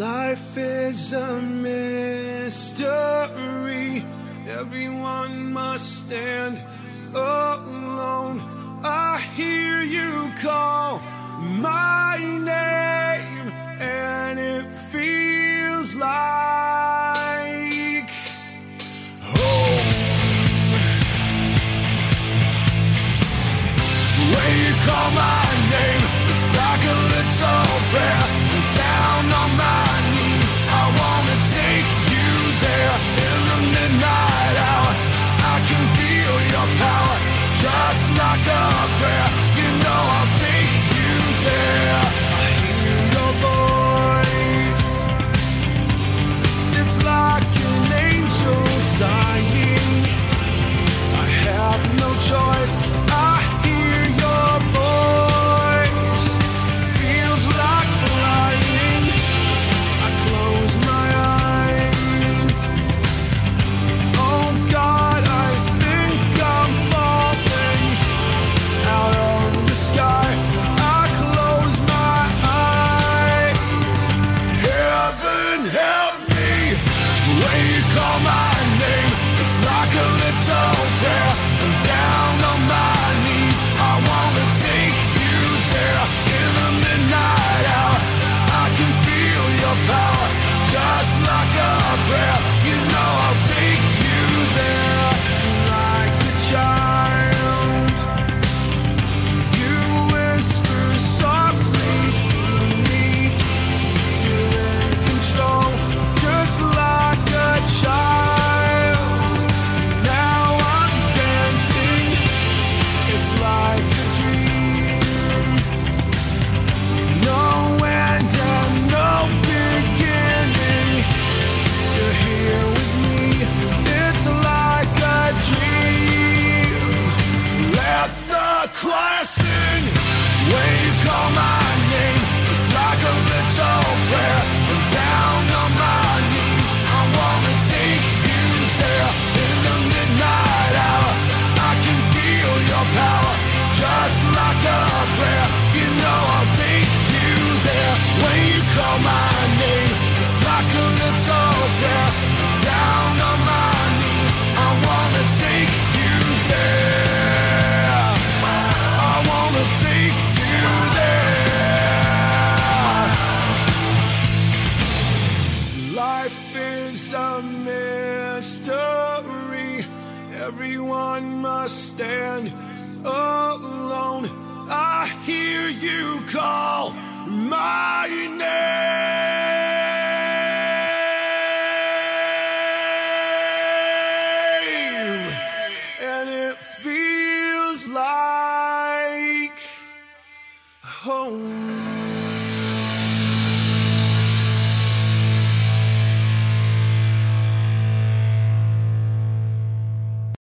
Life is a mystery. Everyone must stand alone. I hear you call my name, and it feels like home. When you call my name, it's like a little prayer. I'm down on my knees, I wanna take you there. In the midnight hour, I can feel your power. Just like a prayer, you know I'll take you there. I hear your voice, it's like an angel sighing. I have no choice, I hear your voice. Feels like flying, I close my eyes. Oh God, I think I'm falling out of the sky. I close my eyes. Heaven help me when you call my name. It's like a little prayer. I'm down on my knees, I wanna take you there. In the midnight hour, I can feel your power. Just like a prayer, you know I'll take you there. Like a child, you whisper softly to me. You're in control, just like a child. Now I'm dancing, it's like a dream. No end and no beginning. You're here with me, it's like a dream. Let the choir sing when you call my name. It's like a little prayer. I'm down on my knees, I wanna take you there. In the midnight hour, I can feel your power. Just like a prayer, you know I'll take you there. When you call my name, it's like a little prayer. Down on my knees, I wanna take you there. I wanna take you there. Life is a mystery. Everyone must stand alone. I hear you call my name, and it feels like home.